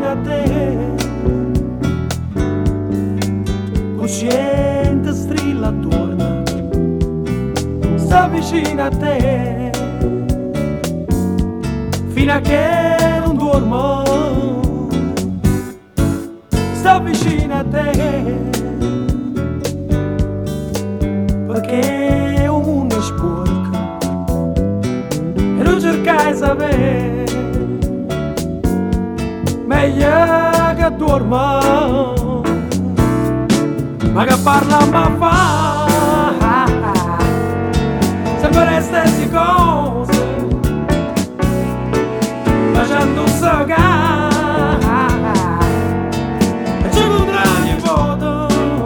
vicino a te, cosciente strilla attorno, sta vicino a te, fino a che non dormo, sta vicino a te, perché un mondo è sporco e non cercai sapere, meglio che dormo, ma che parla ma fa sempre le stesse cose, facendo sagare